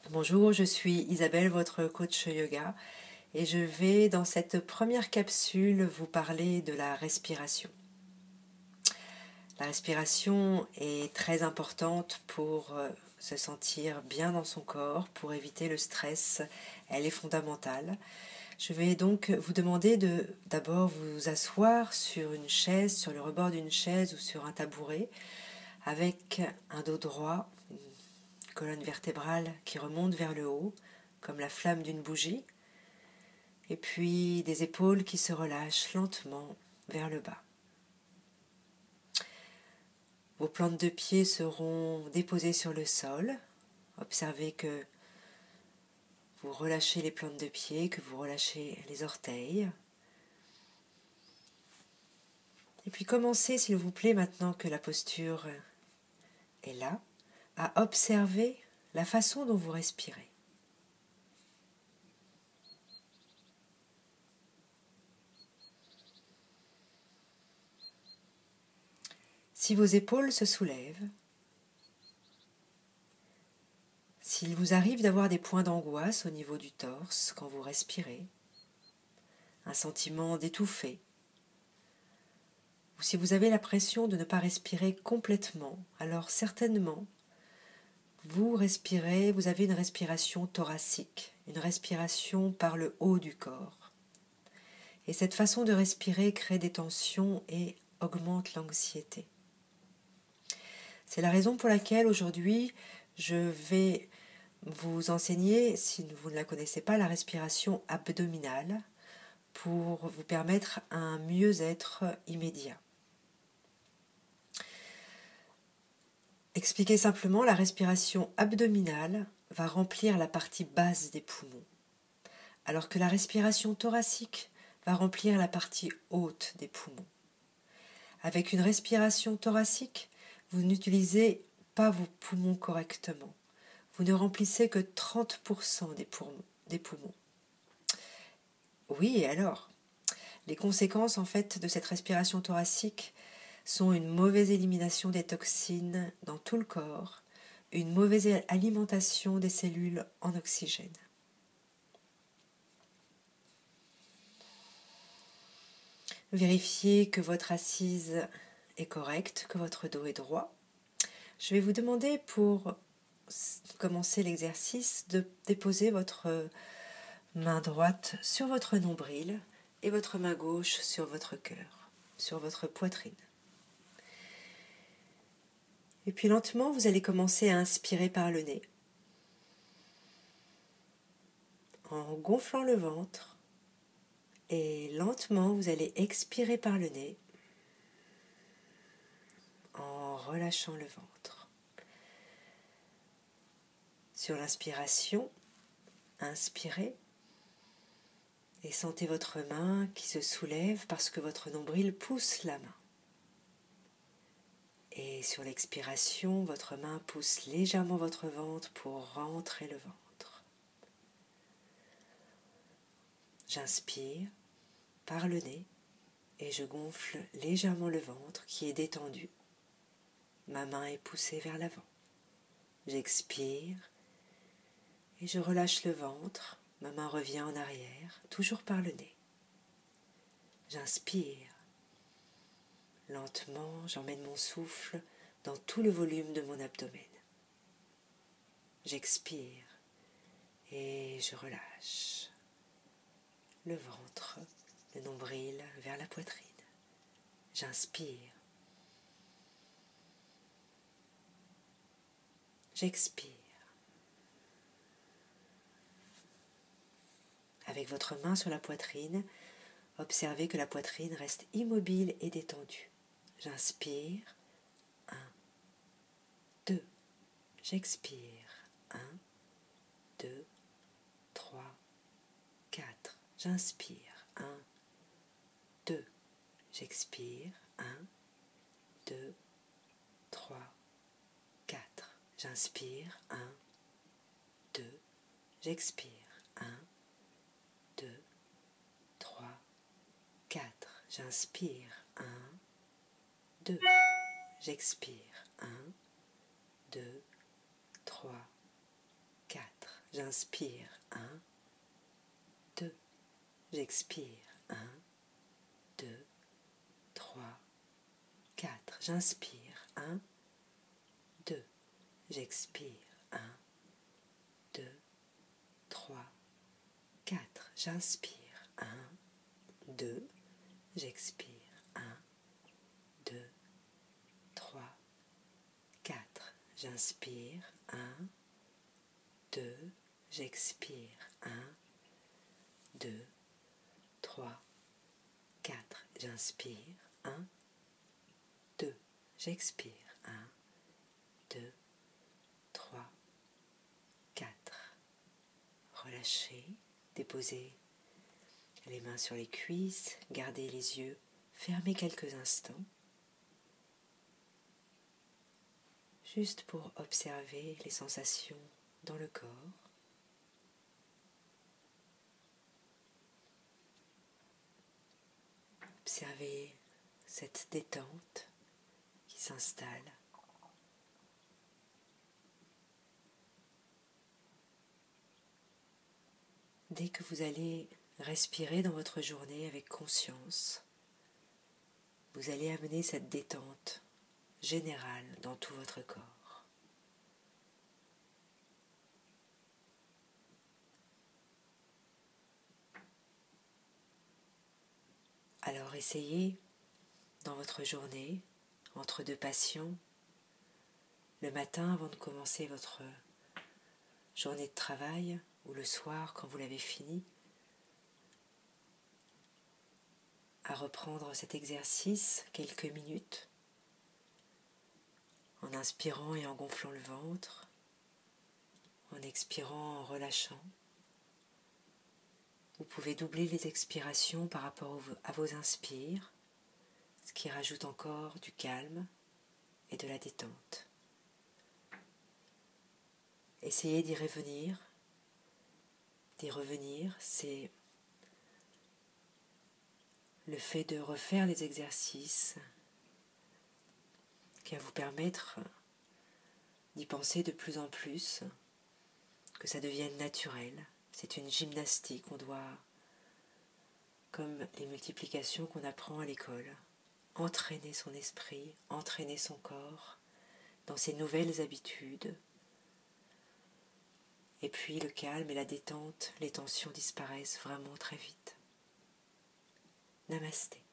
Bonjour, je suis Isabelle, votre coach yoga, et je vais dans cette première capsule vous parler de la respiration. La respiration est très importante pour se sentir bien dans son corps, pour éviter le stress, elle est fondamentale. Je vais donc vous demander de d'abord vous asseoir sur une chaise, sur le rebord d'une chaise ou sur un tabouret, avec un dos droit, une colonne vertébrale qui remonte vers le haut, comme la flamme d'une bougie, et puis des épaules qui se relâchent lentement vers le bas. Vos plantes de pied seront déposées sur le sol. Observez que vous relâchez les plantes de pied, que vous relâchez les orteils. Et puis commencez, s'il vous plaît, maintenant que la posture est là, à observer la façon dont vous respirez. Si vos épaules se soulèvent, s'il vous arrive d'avoir des points d'angoisse au niveau du torse quand vous respirez, un sentiment d'étouffer, ou si vous avez l'impression de ne pas respirer complètement, alors certainement, vous avez une respiration thoracique, une respiration par le haut du corps. Et cette façon de respirer crée des tensions et augmente l'anxiété. C'est la raison pour laquelle aujourd'hui, je vais vous enseigner, si vous ne la connaissez pas, la respiration abdominale pour vous permettre un mieux-être immédiat. Expliquer simplement, la respiration abdominale va remplir la partie basse des poumons, alors que la respiration thoracique va remplir la partie haute des poumons. Avec une respiration thoracique, vous n'utilisez pas vos poumons correctement. Vous ne remplissez que 30% des poumons. Oui, et alors ? Les conséquences en fait de cette respiration thoracique sont une mauvaise élimination des toxines dans tout le corps, une mauvaise alimentation des cellules en oxygène. Vérifiez que votre assise est correcte, que votre dos est droit. Je vais vous demander pour commencer l'exercice de déposer votre main droite sur votre nombril et votre main gauche sur votre cœur, sur votre poitrine. Et puis lentement, vous allez commencer à inspirer par le nez, en gonflant le ventre, et lentement, vous allez expirer par le nez, en relâchant le ventre. Sur l'inspiration, inspirez, et sentez votre main qui se soulève parce que votre nombril pousse la main. Et sur l'expiration, votre main pousse légèrement votre ventre pour rentrer le ventre. J'inspire par le nez et je gonfle légèrement le ventre qui est détendu. Ma main est poussée vers l'avant. J'expire et je relâche le ventre. Ma main revient en arrière, toujours par le nez. J'inspire. Lentement, j'emmène mon souffle dans tout le volume de mon abdomen. J'expire et je relâche le ventre, le nombril vers la poitrine. J'inspire. J'expire. Avec votre main sur la poitrine, observez que la poitrine reste immobile et détendue. J'inspire. 1, 2. J'expire. 1, 2, 3, 4. J'inspire. 1, 2. J'expire. 1, 2, 3, 4. J'inspire. 1, 2. J'expire. 1, 2, 3, 4. J'inspire. 1, 2. J'expire. 1, 2, 3, 4. j'inspire. 1, 2, j'expire. 1, 2, 3, 4, j'inspire. 1, 2, j'expire. 1, 2, 3, 4, j'inspire. 1, 2, j'expire. 1, 2, 3, 4, j'inspire. 1, 2, j'expire. 1, 2, 3, 4, j'inspire. 1, 2, j'expire. 1, 2, 3, 4. Relâchez, déposez les mains sur les cuisses, gardez les yeux fermés quelques instants, juste pour observer les sensations dans le corps. Observez cette détente qui s'installe. Dès que vous allez respirer dans votre journée avec conscience, vous allez amener cette détente générale dans tout votre corps. Alors essayez dans votre journée, entre deux passions, le matin avant de commencer votre journée de travail ou le soir quand vous l'avez fini, à reprendre cet exercice quelques minutes en inspirant et en gonflant le ventre, en expirant, en relâchant. Vous pouvez doubler les expirations par rapport à vos inspires, ce qui rajoute encore du calme et de la détente. Essayez d'y revenir. D'y revenir, c'est le fait de refaire les exercices qui va vous permettre d'y penser de plus en plus, que ça devienne naturel. C'est une gymnastique, on doit, comme les multiplications qu'on apprend à l'école, entraîner son esprit, entraîner son corps dans ces nouvelles habitudes. Et puis le calme et la détente, les tensions disparaissent vraiment très vite. Namasté.